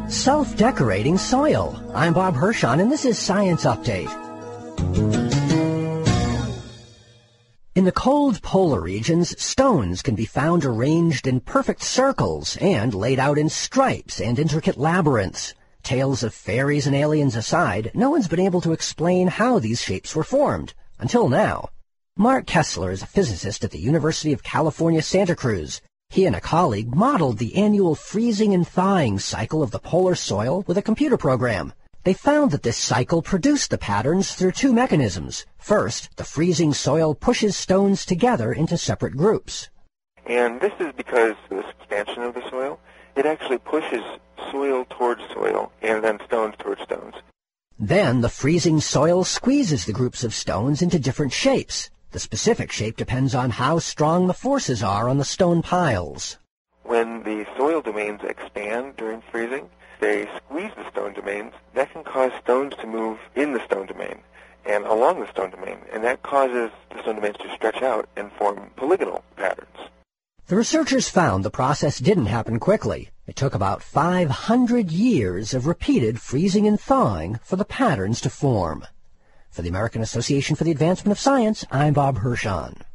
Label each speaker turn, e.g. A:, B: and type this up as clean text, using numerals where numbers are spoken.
A: Self-decorating soil. I'm Bob Hirschon, and this is Science Update. In the cold polar regions, stones can be found arranged in perfect circles and laid out in stripes and intricate labyrinths. Tales of fairies and aliens aside, no one's been able to explain how these shapes were formed, until now. Mark Kessler is a physicist at the University of California, Santa Cruz. He and a colleague modeled the annual freezing and thawing cycle of the polar soil with a computer program. They found that this cycle produced the patterns through two mechanisms. First, the freezing soil pushes stones together into separate groups.
B: And this is because of the expansion of the soil. It actually pushes soil towards soil and then stones towards stones.
A: Then the freezing soil squeezes the groups of stones into different shapes. The specific shape depends on how strong the forces are on the stone piles.
B: When the soil domains expand during freezing, they squeeze the stone domains. That can cause stones to move in the stone domain and along the stone domain, and that causes the stone domains to stretch out and form polygonal patterns.
A: The researchers found the process didn't happen quickly. It took about 500 years of repeated freezing and thawing for the patterns to form. For the American Association for the Advancement of Science, I'm Bob Hirschon.